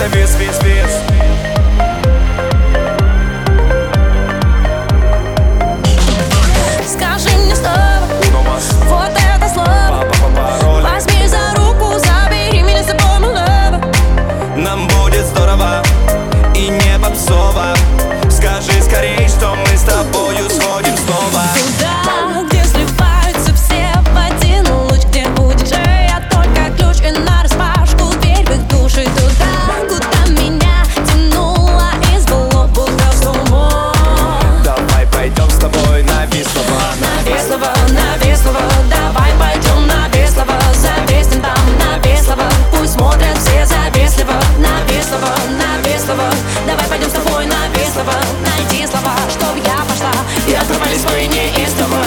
вес, вес, вес. Скажи мне снова вот это слово. Возьми за руку, забери меня с собой, my lover. Нам будет здорово и не попсово. Скажи скорей, что мы с тобою сходим снова. Туда, где сливаются все в один луч, где будет же я только ключ и нараспашку дверь в их души. Туда, куда меня тянуло из былого колдовства. Давай пойдем с тобой на Вислово. На Вислово, на Вислово, давай пойдем на Вислово. Зависнем там на Вислово, пусть смотрят все завистливо. На Вислово, на Вислово, давай пойдем с тобой на Вислово. Найди слова, чтоб я пошла и оторвались свои неистово.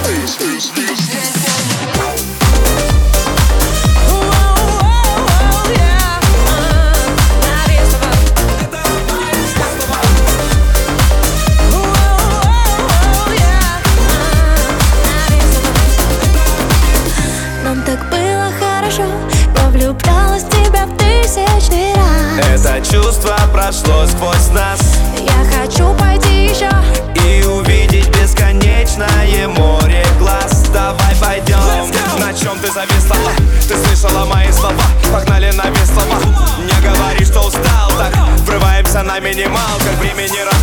Нам так было хорошо, я влюблялась в тебя в тысячный раз. Это чувство прошло сквозь нас. Я хочу пойти еще и увидеть бесконечное море глаз. Давай пойдем. На чем ты зависла? Ты слышала мои слова? Погнали на Вислово. Не говори, что устал, так врываемся на минималках. Времени